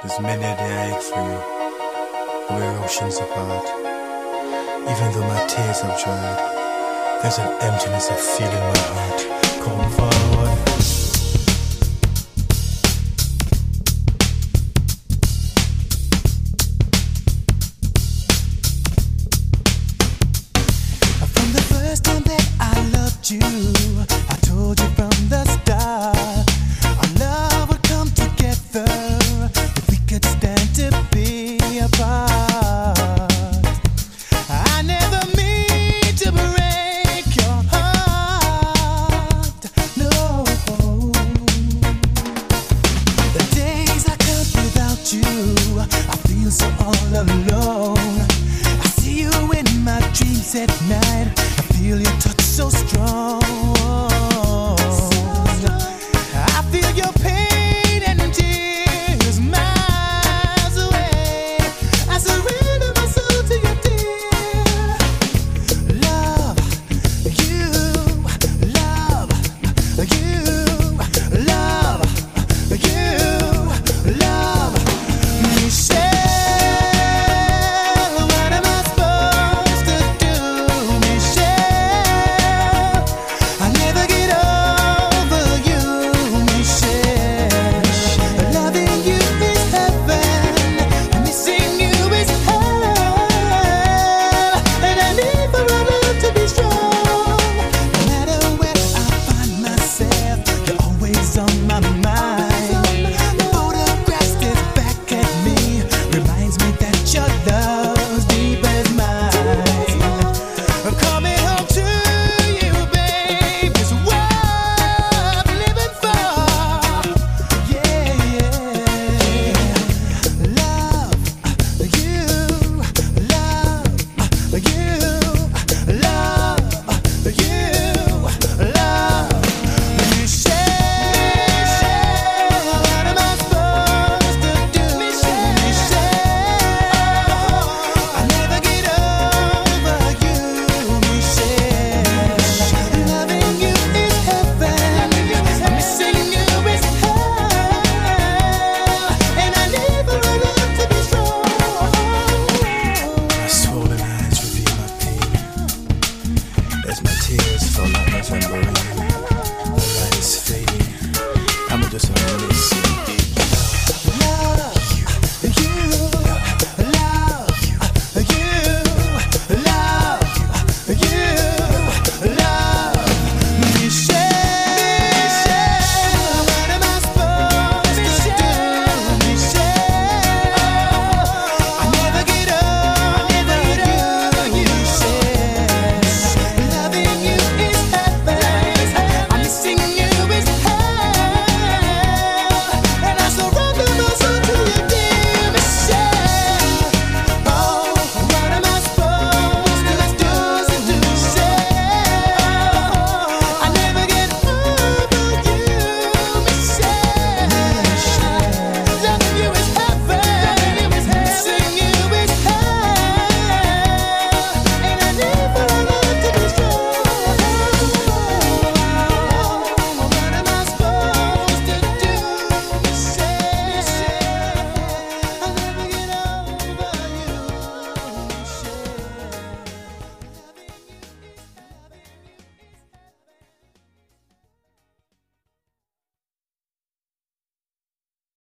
There's many a day I ache for you, but we're oceans apart. Even though my tears have dried, there's an emptiness I feel in my heart. Come forward. From the first time that I loved you, I told you from the start, our love would come together if we could stand to be apart. I never mean to break your heart, no. The days I count without you, I feel so all alone. I see you in my dreams at night.